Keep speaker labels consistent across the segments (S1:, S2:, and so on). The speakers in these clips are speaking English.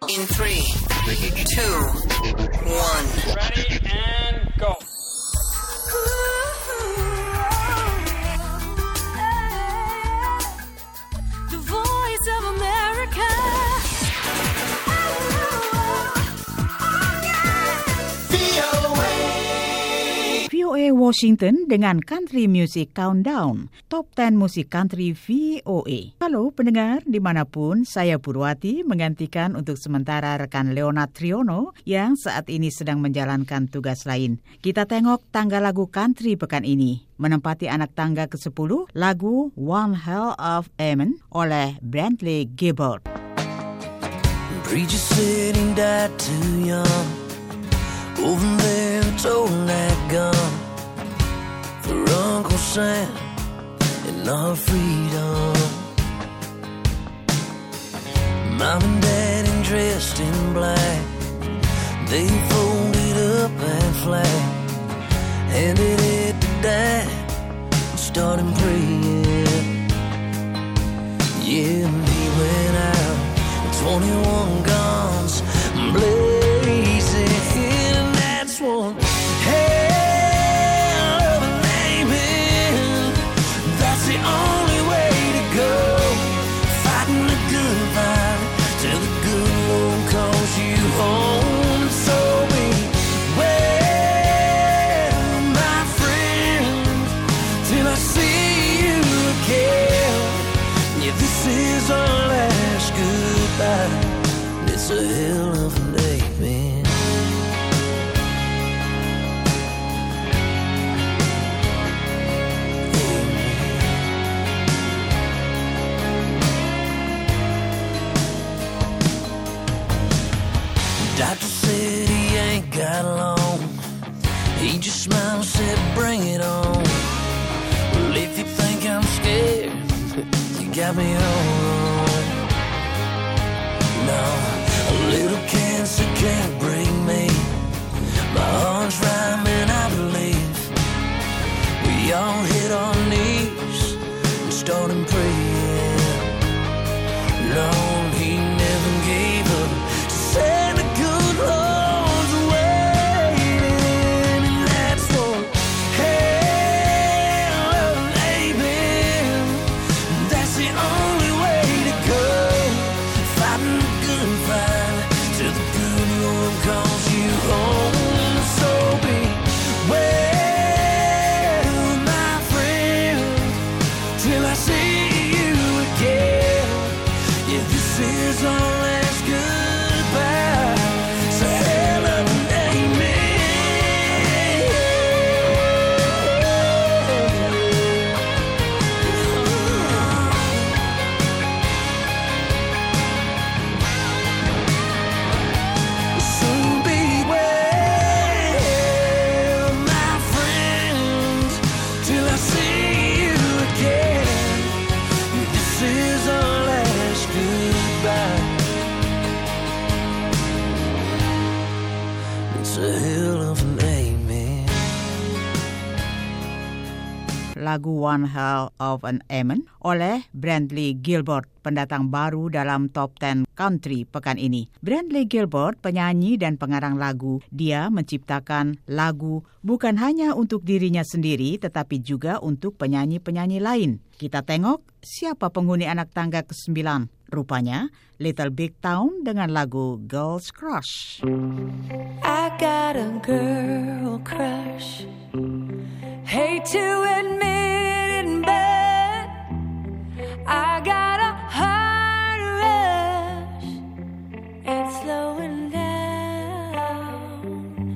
S1: In 3, 2, 1.
S2: Ready and go.
S3: The Voice of America.
S4: VOA Washington dengan Country Music Countdown, Top 10 Musik Country VOA. Halo pendengar dimanapun, saya Purwati menggantikan untuk sementara rekan Leonard Triono yang saat ini sedang menjalankan tugas lain. Kita tengok tangga lagu country pekan ini. Menempati anak tangga ke-10, lagu One Hell of a Man oleh Brantley Gilbert.
S5: Preacher said he died too young. Over there toting that gun for Uncle Sam and our freedom. Mom and Dad dressed in black, they folded up that flag, handed it to Dad and started praying. Yeah, he went out with 21 guns blazing. One hell of an amen. That's the only way to go. Fighting the good fight till the good Lord calls you home. So beware, my friend, till I see you again. Yeah, this is our last goodbye. It's a hell of an amen. Doctor said he ain't got long. He just smiled and said, bring it on. Well, if you think I'm scared, you got me all wrong. No, a little cancer can't break me. My heart's rhyming, I believe. We all hit our knees and started praying. Lord, he never gave up. Said the good Lord's waiting, and that's one hell of an amen. That's the only way to go. Fighting the good fight till the good Lord calls you home. So beware, my friend, till I see you again. Yeah, this is our last good.
S4: Lagu One Hell of an Amen oleh Brantley Gilbert, pendatang baru dalam Top 10 Country pekan ini. Brantley Gilbert, penyanyi dan pengarang lagu, dia menciptakan lagu bukan hanya untuk dirinya sendiri, tetapi juga untuk penyanyi-penyanyi lain. Kita tengok siapa penghuni anak tangga ke-9. Rupanya Little Big Town dengan lagu Girl's Crush.
S3: I got a girl crush. Hate to admit it, but I got a heart rush. It's slowing down.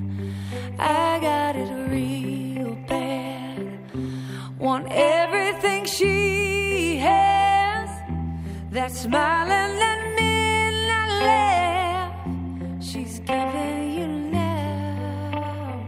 S3: I got it real bad. Want everything she has. That smiling and midnight laugh she's giving you now.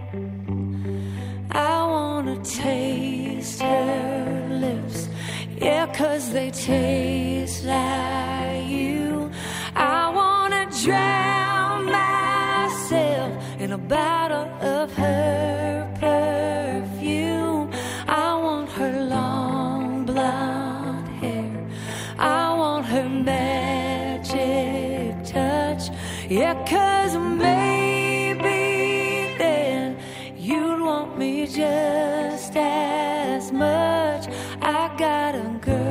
S3: I wanna taste her lips, yeah, 'cause they taste like you. I wanna drown myself in a bottle of her perfume. I want her long blonde hair, I want her magic touch. Yeah, 'cause maybe then you'd want me just as much. I got a girl